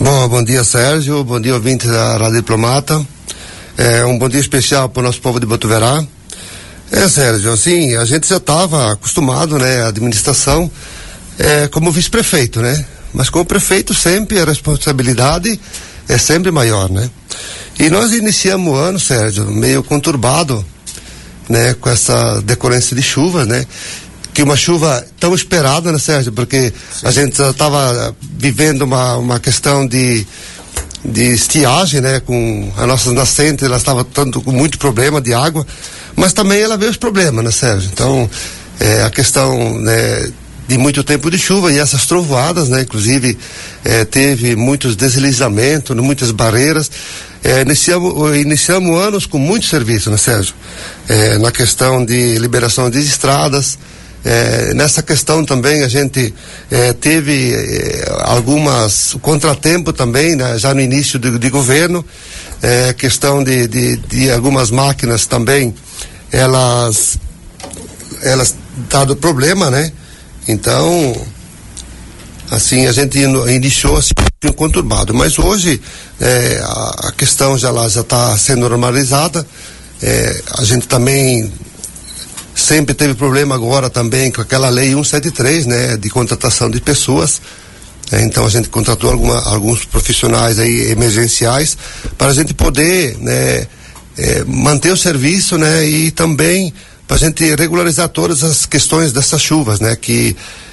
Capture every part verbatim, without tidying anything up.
Bom, bom dia, Sérgio, bom dia, ouvintes da Rádio Diplomata. É um bom dia especial para o nosso povo de Botuverá. É, Sérgio, assim, a gente já estava acostumado, né, a administração é, como vice-prefeito, né? Mas como prefeito sempre a responsabilidade é sempre maior, né? E nós iniciamos o ano, Sérgio, meio conturbado, né, com essa decorrência de chuvas, né? Que uma chuva tão esperada, né, Sérgio? Porque Sim. a gente estava vivendo uma, uma questão de de estiagem, né? Com as nossas nascentes, elas estavam tanto com muito problema de água, mas também ela veio os problemas, né, Sérgio? Então, é, a questão, né, de muito tempo de chuva e essas trovoadas, né? Inclusive, é, teve muitos deslizamentos, muitas barreiras. É, iniciamos, iniciamos anos com muito serviço, né, Sérgio? É, na questão de liberação de estradas. É, nessa questão também a gente é, teve é, algumas contratempo também, né, já no início do, de governo, é, questão de, de, de algumas máquinas também, elas elas dado problema, né? Então, assim, a gente iniciou assim, conturbado, mas hoje é, a, a questão já lá já está sendo normalizada. É, a gente também sempre teve problema agora também com aquela lei cento e setenta e três, né, de contratação de pessoas. É, então a gente contratou alguma, alguns profissionais aí emergenciais para a gente poder, né, é, manter o serviço, né, e também para a gente regularizar todas as questões dessas chuvas, né, que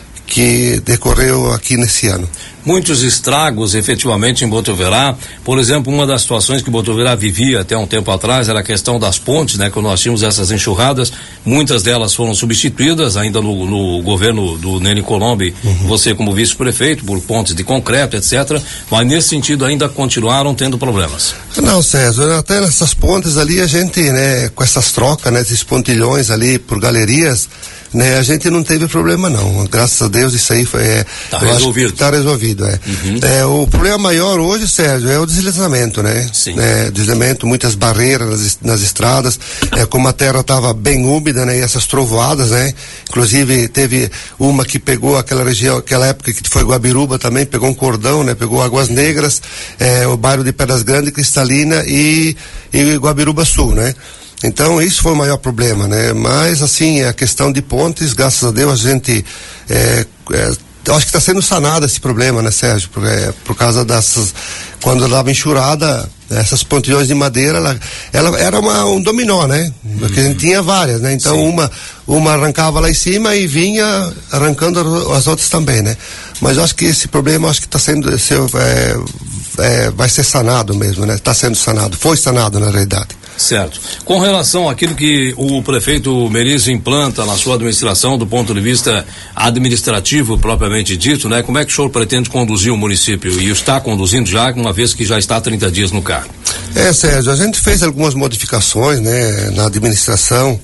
que decorreu aqui nesse ano. Muitos estragos efetivamente em Botuverá. Por exemplo, uma das situações que Botuverá vivia até um tempo atrás era a questão das pontes, né? Quando nós tínhamos essas enxurradas, muitas delas foram substituídas ainda no, no governo do Nene Colombe, uhum. você como vice-prefeito, por pontes de concreto, etcétera. Mas nesse sentido ainda continuaram tendo problemas. Não, César, até nessas pontes ali a gente, né, com essas trocas, né, esses pontilhões ali por galerias, né, a gente não teve problema não, graças a Deus isso aí foi, é, tá resolvido. Tá resolvido, é. Uhum. É, o problema maior hoje, Sérgio, é o deslizamento, né? Sim. É, deslizamento, muitas barreiras nas, nas estradas, é, como a terra estava bem úmida, né? E essas trovoadas, né? Inclusive teve uma que pegou aquela região, aquela época que foi Guabiruba também, pegou um cordão, né? Pegou Águas Negras, é, o bairro de Pedras Grandes, Cristalina e, e Guabiruba Sul, né? Então, isso foi o maior problema, né? Mas, assim, a questão de pontes, graças a Deus, a gente, é, é, eu acho que está sendo sanado esse problema, né, Sérgio? Por, é, por causa dessas, quando ela estava enxurrada, essas pontilhões de madeira, ela, ela era uma, um dominó, né? Porque a gente tinha várias, né? Então, Sim. uma, uma arrancava lá em cima e vinha arrancando as outras também, né? Mas eu acho que esse problema, acho que está sendo, se, é, é, vai ser sanado mesmo, né? Está sendo sanado, foi sanado, na realidade. Certo. Com relação àquilo que o prefeito Merizio implanta na sua administração do ponto de vista administrativo propriamente dito, né? Como é que o senhor pretende conduzir o município e está conduzindo já, uma vez que já está há trinta dias no cargo? É, Sérgio, a gente fez algumas modificações, né, na administração.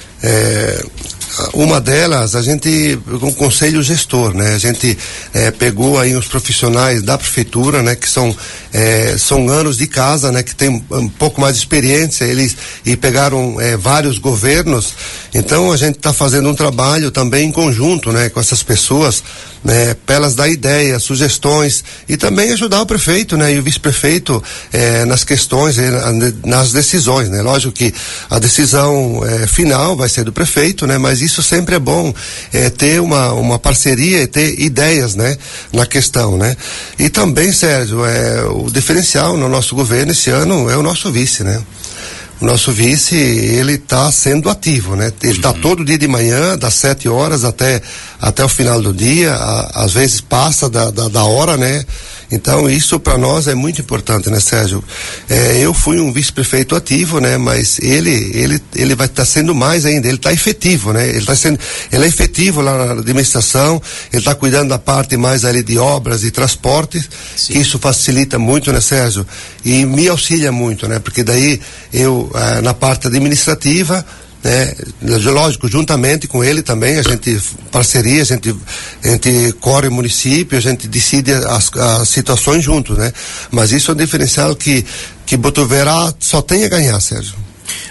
É, uma delas, a gente, com o conselho gestor, né, a gente é, pegou aí os profissionais da prefeitura, né, que são é, são anos de casa, né, que tem um pouco mais de experiência, eles e pegaram é, vários governos. Então a gente está fazendo um trabalho também em conjunto, né, com essas pessoas, né, para elas dar ideias, sugestões e também ajudar o prefeito, né, e o vice-prefeito é, nas questões, é, nas decisões, né. Lógico que a decisão é, final vai ser do prefeito, né, mas isso sempre é bom, é, ter uma, uma parceria e ter ideias, né, na questão, né. E também, Sérgio, é, o diferencial no nosso governo esse ano é o nosso vice, né. O nosso vice, ele está sendo ativo, né? Ele está uhum. todo dia de manhã, das sete horas até, até o final do dia, a, às vezes passa da, da, da hora, né? Então isso para nós é muito importante, né, Sérgio? É, eu fui um vice-prefeito ativo, né? Mas ele, ele, ele vai estar tá sendo mais ainda, ele está efetivo, né? Ele está sendo, ele é efetivo lá na administração, ele está cuidando da parte mais ali de obras e transportes, Sim. que isso facilita muito, né, Sérgio? E me auxilia muito, né? Porque daí eu, ah, na parte administrativa, né, lógico, juntamente com ele também, a gente, parceria, a gente, a gente corre o município, a gente decide as, as situações juntos, né? Mas isso é um diferencial que, que Botuverá só tem a ganhar, Sérgio.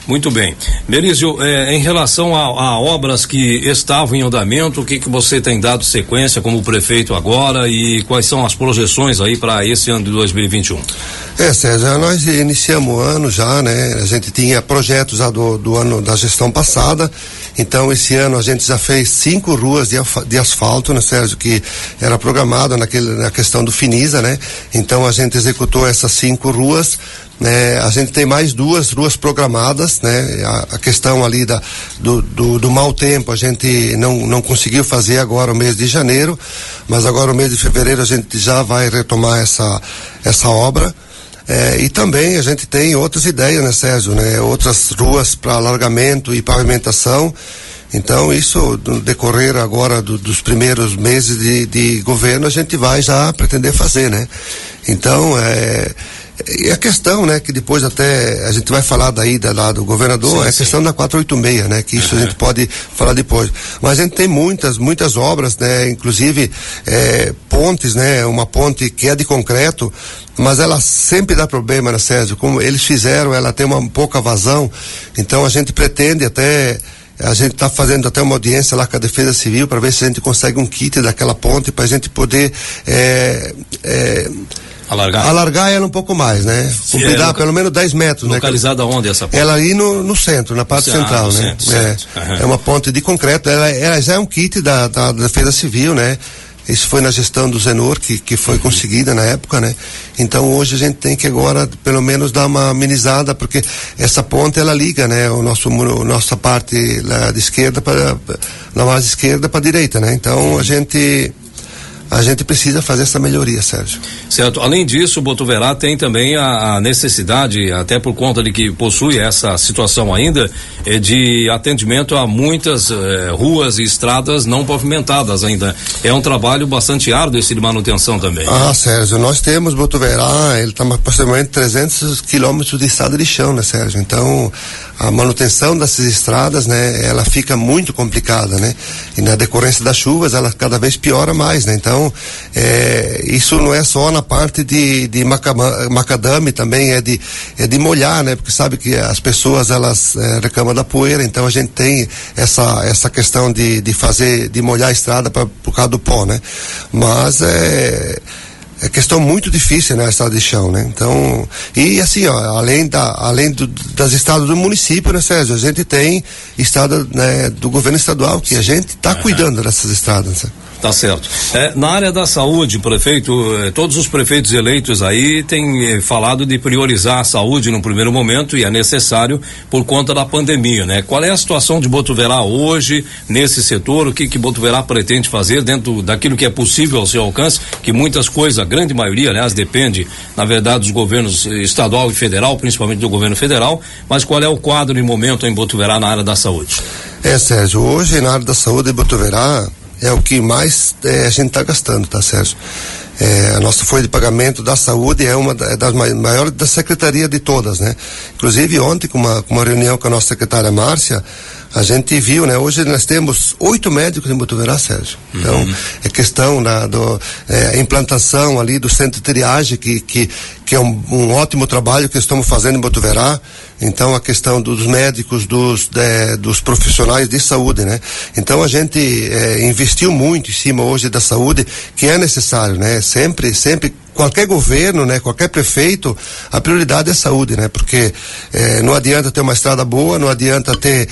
Muito bem. Merizio, eh, em relação a, a obras que estavam em andamento, o que que você tem dado sequência como prefeito agora e quais são as projeções aí para esse ano de dois mil e vinte e um? É, César, nós iniciamos o ano já, né? A gente tinha projetos já do, do ano da gestão passada, então esse ano a gente já fez cinco ruas de, de asfalto, né, Sérgio, que era programado naquele, na questão do Finisa, né? Então a gente executou essas cinco ruas. Né, a gente tem mais duas ruas programadas, né? A, a questão ali da, do, do, do mau tempo a gente não, não conseguiu fazer agora o mês de janeiro, mas agora o mês de fevereiro a gente já vai retomar essa, essa obra. É, e também a gente tem outras ideias, né, Sérgio, né? Outras ruas para alargamento e pavimentação. Então, isso, no decorrer agora do, dos primeiros meses de, de governo, a gente vai já pretender fazer, né? Então, é... E a questão, né, que depois até a gente vai falar daí da, lá do governador, sim, é a questão sim. da quatrocentos e oitenta e seis, né, que isso uhum. a gente pode falar depois. Mas a gente tem muitas, muitas obras, né, inclusive é, pontes, né, uma ponte que é de concreto, mas ela sempre dá problema, né, Sérgio? Como eles fizeram, ela tem uma pouca vazão, então a gente pretende até... A gente está fazendo até uma audiência lá com a Defesa Civil para ver se a gente consegue um kit daquela ponte para a gente poder é, é, alargar. alargar ela um pouco mais, né? Compridar pelo menos dez metros. Localizada né? onde essa ponte? Ela aí no, no centro, na parte ah, central, né? Centro, é, centro. Uhum. é uma ponte de concreto, ela, ela já é um kit da, da Defesa Civil, né? Isso foi na gestão do Zenor que, que foi uhum. conseguida na época, né? Então hoje a gente tem que agora pelo menos dar uma amenizada, porque essa ponte ela liga, né? O nosso o nossa parte lá de esquerda para na mais esquerda para direita, né? Então uhum. a gente a gente precisa fazer essa melhoria, Sérgio. Certo. Além disso, o Botuverá tem também a, a necessidade, até por conta de que possui essa situação ainda, é de atendimento a muitas eh, ruas e estradas não pavimentadas ainda. É um trabalho bastante árduo esse de manutenção também. Ah, Sérgio, nós temos Botuverá, ele está aproximadamente trezentos quilômetros de estrada de chão, né, Sérgio? Então, a manutenção dessas estradas, né, ela fica muito complicada, né? E na decorrência das chuvas, ela cada vez piora mais, né? Então, é, isso não é só na parte de, de macama, macadame, também é de, é de molhar, né? Porque sabe que as pessoas, elas é, reclamam da poeira, então a gente tem essa, essa questão de, de fazer, de molhar a estrada pra, por causa do pó, né? Mas é... É questão muito difícil, né, a estrada de chão, né? Então, e assim, ó, além da, além do, das estradas do município, né, Sérgio, a gente tem estrada, né, do governo estadual, que a gente está uhum. cuidando dessas estradas, né? Tá certo. É, na área da saúde, prefeito, eh, todos os prefeitos eleitos aí têm eh, falado de priorizar a saúde no primeiro momento, e é necessário por conta da pandemia, né? Qual é a situação de Botuverá hoje nesse setor? O que que Botuverá pretende fazer dentro daquilo que é possível ao seu alcance? Que muitas coisas, a grande maioria, aliás, depende, na verdade, dos governos estadual e federal, principalmente do governo federal, mas qual é o quadro de momento em Botuverá na área da saúde? É, Sérgio, hoje na área da saúde em Botuverá é o que mais é, a gente está gastando, tá, Sérgio? É, a nossa folha de pagamento da saúde é uma das maiores da secretaria de todas, né? Inclusive ontem, com uma, com uma reunião com a nossa secretária Márcia, a gente viu, né? Hoje nós temos oito médicos em Botuverá, Sérgio. Então, uhum. é questão da do, é, implantação ali do centro de triagem, que, que, que é um, um ótimo trabalho que estamos fazendo em Botuverá. Então, a questão dos médicos, dos, de, dos profissionais de saúde, né? Então, a gente é, investiu muito em cima hoje da saúde, que é necessário, né? Sempre, sempre, qualquer governo, né? Qualquer prefeito, a prioridade é a saúde, né? Porque é, não adianta ter uma estrada boa, não adianta ter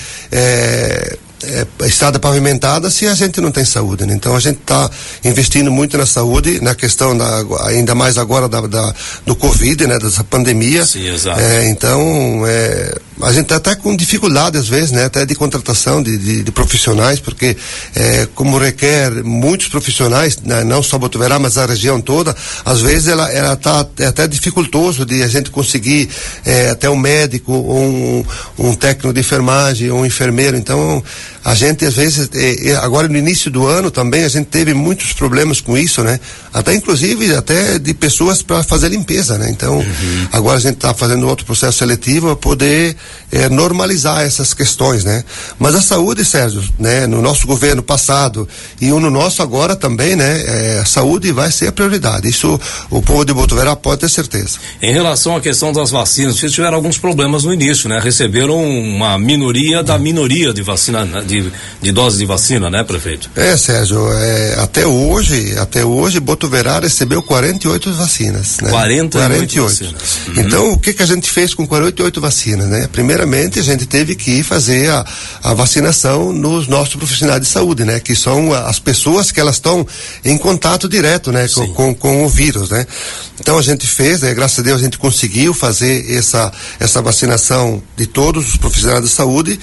é, é, estrada pavimentada se a gente não tem saúde, né? Então a gente está investindo muito na saúde, na questão da, ainda mais agora da, da do Covid, né? Dessa pandemia. Sim, exato. É, então é, a gente está até com dificuldade às vezes, né? Até de contratação de, de, de profissionais, porque é, como requer muitos profissionais, né? Não só Botuverá, mas a região toda, às vezes ela ela está é até dificultoso de a gente conseguir é, até um médico, ou um, um técnico de enfermagem, ou um enfermeiro. Então a gente às vezes, é, agora no início do ano também a gente teve muitos problemas com isso, né? Até inclusive até de pessoas para fazer limpeza, né? Então uhum. agora a gente está fazendo outro processo seletivo para poder é, normalizar essas questões, né? Mas a saúde, Sérgio, né? No nosso governo passado e no nosso agora também, né? É, a saúde vai ser a prioridade. Isso o povo de Botuverá pode ter certeza. Em relação à questão das vacinas, vocês tiveram alguns problemas no início, né? Receberam uma minoria da minoria de vacina, de, de doses de vacina, né, prefeito? É, Sérgio, é, até hoje, até hoje Botuverá recebeu quarenta e oito vacinas, né? quarenta e oito, quarenta e oito. vacinas. Uhum. Então, o que que a gente fez com quarenta e oito vacinas, né? Primeiramente, a gente teve que fazer a, a vacinação nos nossos profissionais de saúde, né? Que são as pessoas que elas estão em contato direto, né? Com, com, com o vírus, né? Então, a gente fez, né? Graças a Deus, a gente conseguiu fazer essa, essa vacinação de todos os profissionais de saúde.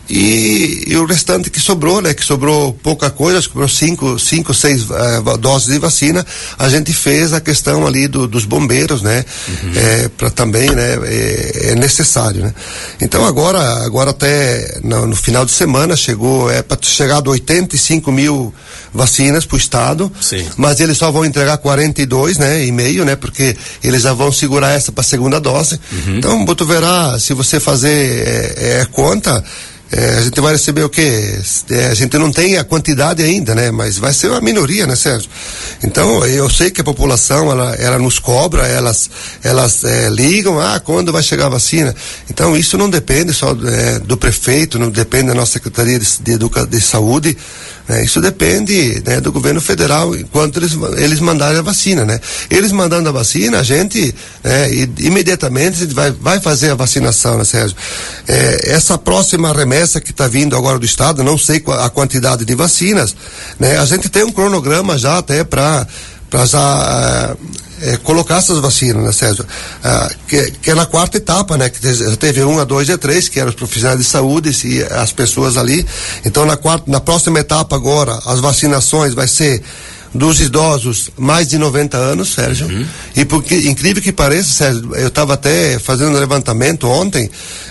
E, e o restante que sobrou, né? Que sobrou pouca coisa, acho que sobrou cinco, cinco, seis uh, doses de vacina. A gente fez a questão ali do, dos bombeiros, né? Uhum. É, para também, né? É, é necessário, né? Então agora, agora até no, no final de semana chegou, é para chegar a oitenta e cinco mil vacinas para o estado. Sim. Mas eles só vão entregar quarenta e dois, né? E meio, né? Porque eles já vão segurar essa para a segunda dose. Uhum. Então, Botuverá, se você fazer é, é, conta, É, a gente vai receber o quê? É, a gente não tem a quantidade ainda, né? Mas vai ser uma minoria, né, Sérgio? Então, eu sei que a população, ela, ela nos cobra, elas, elas é, ligam, ah, quando vai chegar a vacina? Então, isso não depende só é, do prefeito, não depende da nossa Secretaria de, de, Educa, de Saúde, né? Isso depende, né, do governo federal, enquanto eles, eles mandarem a vacina, né? Eles mandando a vacina, a gente, né, e, imediatamente a gente vai, vai fazer a vacinação, né, Sérgio? É, essa próxima remessa que está vindo agora do estado, não sei a quantidade de vacinas, né? A gente tem um cronograma já até para para já é, colocar essas vacinas, né, Sérgio? Ah, que, que é na quarta etapa, né? Que já teve um, a dois e a três, que eram os profissionais de saúde e as pessoas ali. Então, na quarta, na próxima etapa agora, as vacinações vai ser dos idosos mais de noventa anos, Sérgio. Uhum. E porque, incrível que pareça, Sérgio, eu estava até fazendo um levantamento ontem,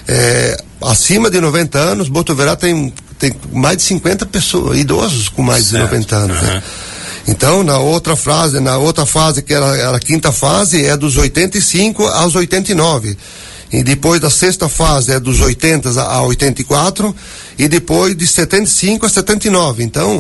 é, acima de noventa anos, Botuverá tem, tem mais de cinquenta pessoas, idosos com mais certo. de noventa anos, uhum. né? Então, na outra fase, na outra fase, que era, era a quinta fase, é dos oitenta e cinco aos oitenta e nove. E depois da sexta fase é dos oitenta a oitenta e quatro, e depois de setenta e cinco a setenta e nove. Então,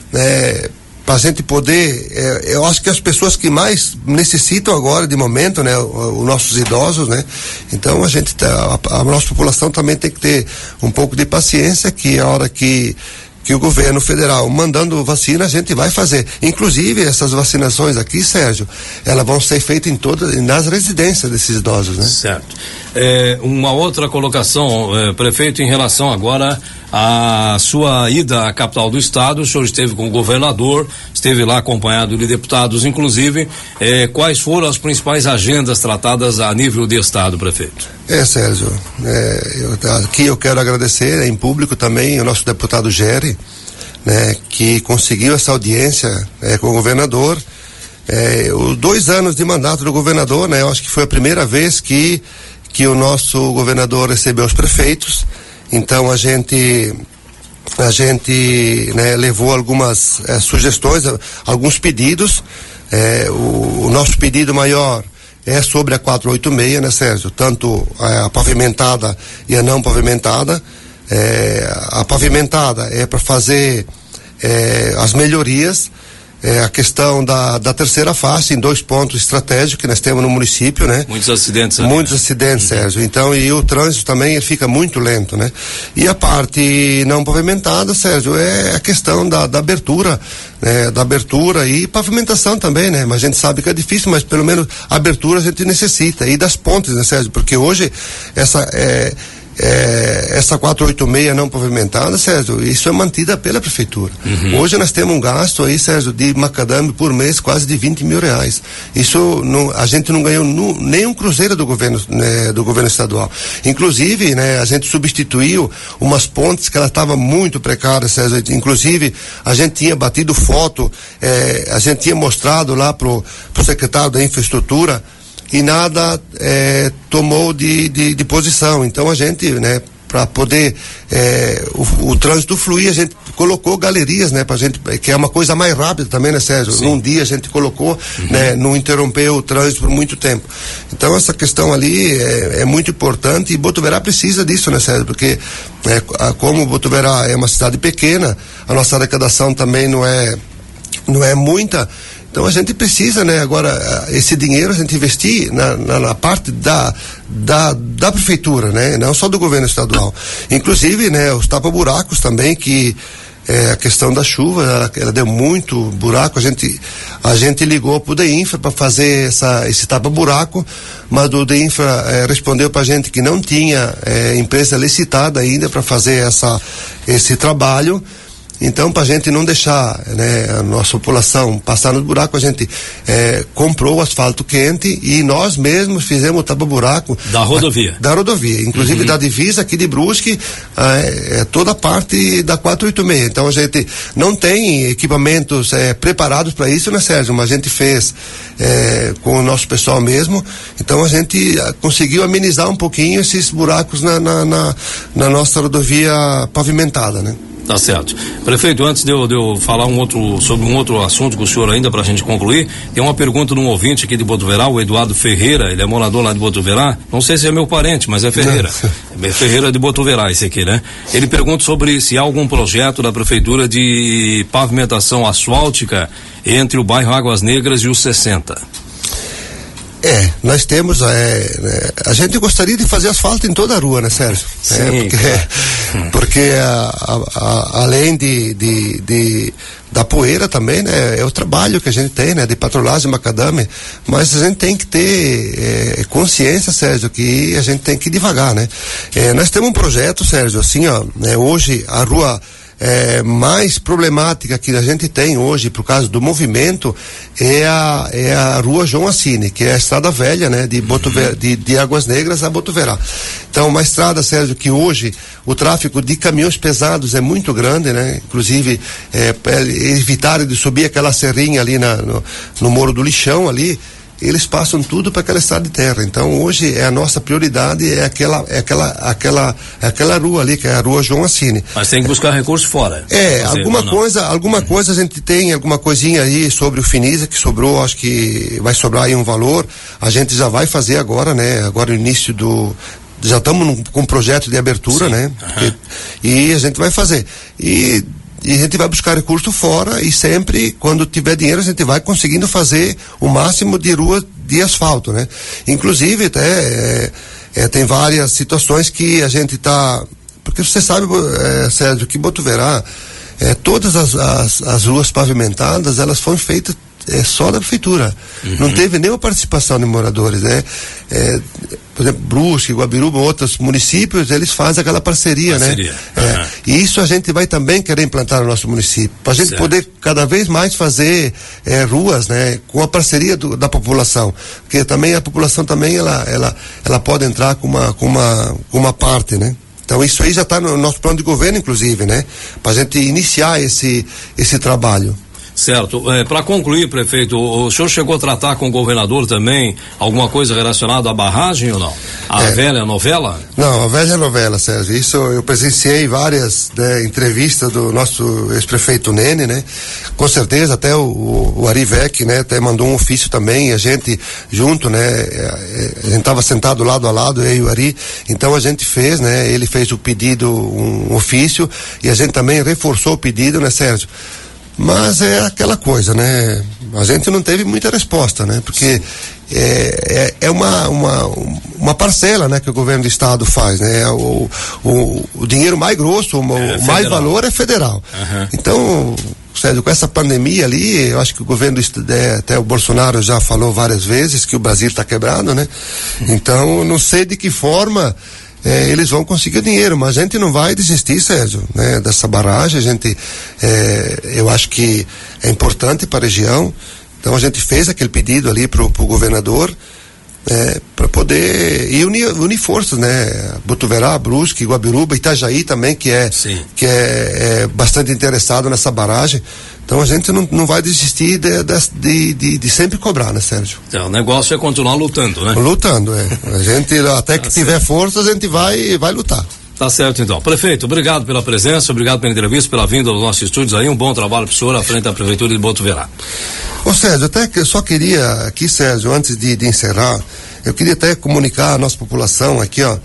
é, para a gente poder, é, eu acho que as pessoas que mais necessitam agora de momento, né, os nossos idosos, né, então a gente tá, a, a nossa população também tem que ter um pouco de paciência, que a hora que que o governo federal mandando vacina, a gente vai fazer. Inclusive, essas vacinações aqui, Sérgio, elas vão ser feitas em todas, nas residências desses idosos, né? Certo. É, uma outra colocação, é, prefeito, em relação agora à sua ida à capital do estado, o senhor esteve com o governador, esteve lá acompanhado de deputados, inclusive, é, quais foram as principais agendas tratadas a nível de estado, prefeito? É, Sérgio, é, eu, aqui eu quero agradecer, né, em público também, o nosso deputado Gery, né, que conseguiu essa audiência é, com o governador. É, os dois anos de mandato do governador, né, eu acho que foi a primeira vez que, que o nosso governador recebeu os prefeitos. Então a gente a gente, né, levou algumas é, sugestões, alguns pedidos. É, o, o nosso pedido maior é sobre a quatrocentos e oitenta e seis, né, Sérgio? Tanto a, a pavimentada e a não pavimentada. É, a pavimentada é para fazer é, as melhorias, é, a questão da, da terceira faixa em dois pontos estratégicos que nós temos no município, né? Muitos acidentes. Muitos né? acidentes, uhum. Sérgio. Então, e o trânsito também ele fica muito lento, né? E a parte não pavimentada, Sérgio, é a questão da, da abertura, né? Da abertura e pavimentação também, né? Mas a gente sabe que é difícil, mas pelo menos a abertura a gente necessita. E das pontes, né, Sérgio? Porque hoje essa é, É, essa quatrocentos e oitenta e seis não pavimentada, Sérgio, isso é mantida pela prefeitura. Uhum. Hoje nós temos um gasto aí, Sérgio, de macadame por mês quase de vinte mil reais. Isso não, a gente não ganhou nu, nem um cruzeiro do governo, né, do governo estadual. Inclusive, né, a gente substituiu umas pontes que ela estava muito precária, Sérgio. Inclusive, a gente tinha batido foto, é, a gente tinha mostrado lá pro, pro secretário da infraestrutura e nada é, tomou de, de, de posição. Então a gente, né, para poder é, o, o trânsito fluir, a gente colocou galerias, né, pra gente, que é uma coisa mais rápida também, né, Sérgio? Sim. Num dia a gente colocou, uhum. né, não interrompeu o trânsito por muito tempo. Então essa questão ali é, é muito importante e Botuverá precisa disso, né, Sérgio? Porque é, a, como Botuverá é uma cidade pequena, a nossa arrecadação também não é não é muita. Então a gente precisa, né, agora esse dinheiro a gente investir na, na, na parte da, da, da prefeitura, né, não só do governo estadual. Inclusive, né, os tapa-buracos também, que é, a questão da chuva, ela, ela deu muito buraco, a gente, a gente ligou pro DEINFRA para fazer essa, esse tapa-buraco, mas o DEINFRA é, respondeu pra gente que não tinha é, empresa licitada ainda para fazer essa, esse trabalho. Então, para a gente não deixar, né, a nossa população passar no buraco, a gente é, comprou o asfalto quente e nós mesmos fizemos o tapa-buraco da rodovia. A, da rodovia, inclusive uhum. da divisa aqui de Brusque, é, é toda a parte da quatrocentos e oitenta e seis. Então a gente não tem equipamentos é, preparados para isso, né, Sérgio? Mas a gente fez é, com o nosso pessoal mesmo. Então a gente a, conseguiu amenizar um pouquinho esses buracos na, na, na, na nossa rodovia pavimentada, né? Tá certo. Prefeito, antes de eu, de eu falar um outro, sobre um outro assunto com o senhor ainda, pra gente concluir, tem uma pergunta de um ouvinte aqui de Botuverá, o Eduardo Ferreira, ele é morador lá de Botuverá, não sei se é meu parente, mas é Ferreira. É Ferreira de Botuverá, esse aqui, né? Ele pergunta sobre se há algum projeto da prefeitura de pavimentação asfáltica entre o bairro Águas Negras e o sessenta. É, nós temos, é, né, a gente gostaria de fazer asfalto em toda a rua, né, Sérgio? Sim, é, porque claro. porque a, a, a, além de, de, de da poeira também, né, é o trabalho que a gente tem, né, de patrulhagem macadame, mas a gente tem que ter é, consciência, Sérgio, que a gente tem que ir devagar, né? É, nós temos um projeto, Sérgio, assim, ó, né, hoje a rua É, mais problemática que a gente tem hoje por causa do movimento é a, é a rua João Assini, que é a estrada velha, né, de, Botuverá, de, de Águas Negras a Botuverá. Então, uma estrada, Sérgio, que hoje o tráfego de caminhões pesados é muito grande, né, inclusive é, evitarem de subir aquela serrinha ali na, no, no Morro do Lixão ali, eles passam tudo para aquela estrada de terra. Então hoje é a nossa prioridade é aquela é aquela aquela é aquela rua ali, que é a rua João Assini. Mas tem que buscar recurso fora. É, fazer, alguma coisa, alguma uhum. coisa a gente tem, alguma coisinha aí sobre o Finisa que sobrou, acho que vai sobrar aí um valor. A gente já vai fazer agora, né? Agora no início do já estamos com um projeto de abertura, Sim. né? Uhum. E, e a gente vai fazer. E E a gente vai buscar recurso fora e sempre, quando tiver dinheiro, a gente vai conseguindo fazer o máximo de rua de asfalto, né? Inclusive, até, é, é, tem várias situações que a gente está... Porque você sabe, é, Sérgio, que Botuverá, é, todas as, as, as ruas pavimentadas, elas foram feitas é, só da prefeitura. Uhum. Não teve nenhuma participação de moradores, né? É, por exemplo, Brusque, Guabiruba, outros municípios, eles fazem aquela parceria, parceria. né? Uhum. É, e isso a gente vai também querer implantar no nosso município, para a gente certo. poder cada vez mais fazer é, ruas, né? Com a parceria do, da população, porque também a população também, ela, ela, ela pode entrar com uma, com uma, com uma parte, né? Então isso aí já está no nosso plano de governo, inclusive, né? Para a gente iniciar esse, esse trabalho. Certo. É, para concluir, prefeito, o, o senhor chegou a tratar com o governador também alguma coisa relacionada à barragem ou não? A é. velha novela? Não, a velha novela, Sérgio. Isso eu presenciei várias né, entrevistas do nosso ex-prefeito Nene, né? Com certeza, até o, o, o Ari Vec, né? Até mandou um ofício também, a gente junto, né? A gente estava sentado lado a lado, eu e o Ari, então a gente fez, né? Ele fez o pedido, um ofício, e a gente também reforçou o pedido, né, Sérgio? Mas é aquela coisa, né? A gente não teve muita resposta, né? Porque é, é, é uma, uma, uma parcela, né? Que o governo do estado faz, né? O, o, o dinheiro mais grosso, o, é, o mais valor é federal. Uhum. Então, Sérgio, com essa pandemia ali, eu acho que o governo, é, até o Bolsonaro já falou várias vezes que o Brasil está quebrado, né? Então, não sei de que forma É, eles vão conseguir dinheiro, mas a gente não vai desistir, Sérgio, né, dessa barragem. A gente, é, eu acho que é importante para a região, então a gente fez aquele pedido ali pro, pro governador, é, para poder e unir, unir forças, né? Botuverá, Brusque, Guabiruba, Itajaí também, que é Sim. que é, é bastante interessado nessa barragem. Então a gente não, não vai desistir de, de, de, de sempre cobrar, né, Sérgio? Então, o negócio é continuar lutando, né? Lutando, é. A gente, até que tiver força, a gente vai, vai lutar. Tá certo, então. Prefeito, obrigado pela presença, obrigado pela entrevista, pela vinda aos nossos estúdios aí, um bom trabalho pro senhor à frente da Prefeitura de Botuverá. Ô Sérgio, até que eu só queria aqui, Sérgio, antes de, de encerrar, eu queria até comunicar à nossa população aqui, ó,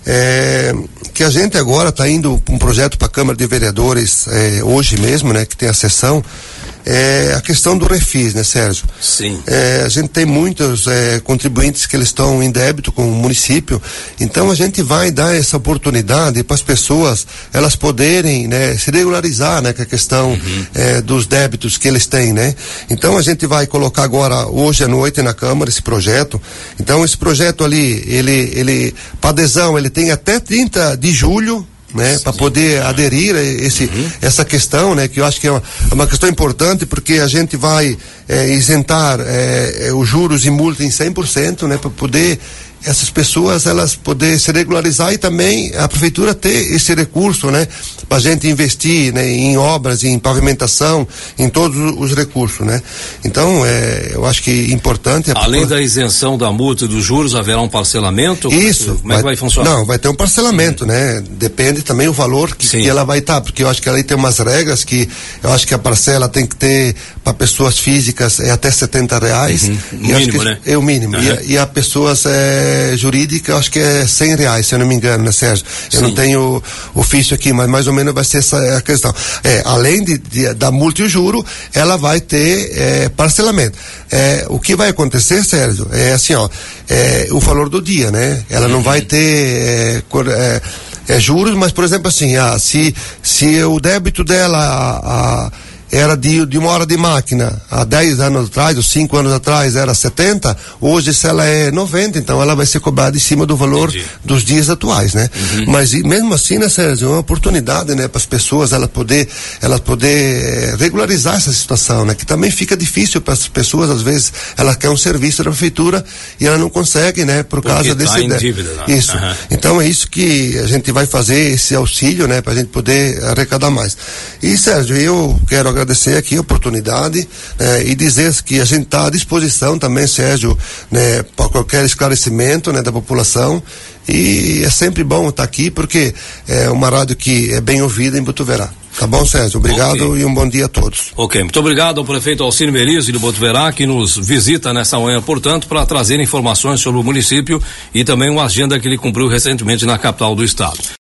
é, que a gente agora está indo para um projeto para a Câmara de Vereadores, é, hoje mesmo, né, que tem a sessão, é a questão do refis, né, Sérgio? Sim. É, a gente tem muitos é, contribuintes que eles estão em débito com o município, então a gente vai dar essa oportunidade para as pessoas elas poderem, né, se regularizar, né, com a questão uhum. é, dos débitos que eles têm, né? Então a gente vai colocar agora hoje à noite na Câmara esse projeto. Então esse projeto ali, ele, ele para adesão, ele tem até trinta de julho, né, para poder aderir a esse, uhum. essa questão, né, que eu acho que é uma, uma questão importante, porque a gente vai é, isentar é, os juros e multa em cem por cento, né, para poder essas pessoas elas poder se regularizar e também a prefeitura ter esse recurso, né, para a gente investir, né, em obras, em pavimentação, em todos os recursos, né. Então, é, eu acho que é importante. Além da isenção da multa e dos juros, haverá um parcelamento? Isso. Como é que vai funcionar? Não, vai ter um parcelamento, hum. né, depende também o valor que, que ela vai estar, tá, porque eu acho que ali tem umas regras que eu acho que a parcela tem que ter para pessoas físicas é até setenta reais. Uhum. E mínimo, acho que né? É o mínimo. Uhum. E, e a pessoas é, jurídica, eu acho que é cem reais, se eu não me engano, né, Sérgio? Eu Sim. não tenho ofício aqui, mas mais ou menos vai ser essa a questão. É, além de, de, da multa e o juro, ela vai ter é, parcelamento. É, o que vai acontecer, Sérgio, é assim, ó, é, o valor do dia, né? Ela uhum. não vai ter é, cor, é, é, juros, mas, por exemplo, assim, ah, se, se o débito dela a, a era de, de uma hora de máquina há dez anos atrás, ou cinco anos atrás era setenta, hoje se ela é noventa, então ela vai ser cobrada em cima do valor Entendi. dos dias atuais, né? Uhum. Mas e mesmo assim, né, Sérgio, é uma oportunidade, né, para as pessoas ela poder, ela poder eh, regularizar essa situação, né? Que também fica difícil para as pessoas, às vezes, ela quer um serviço da prefeitura e ela não consegue, né, por Porque causa tá desse em dívida, né? Isso. Uhum. Então é isso que a gente vai fazer, esse auxílio, né, para a gente poder arrecadar mais. E, Sérgio, eu quero agradecer agradecer aqui a oportunidade, né, e dizer que a gente está à disposição também, Sérgio, né, para qualquer esclarecimento, né, da população, e é sempre bom estar aqui porque é uma rádio que é bem ouvida em Botuverá. Tá bom, Sérgio? Obrigado okay. e um bom dia a todos. Ok, muito obrigado ao prefeito Alcínio Merizzi de Botuverá, que nos visita nessa manhã, portanto, para trazer informações sobre o município e também uma agenda que ele cumpriu recentemente na capital do estado.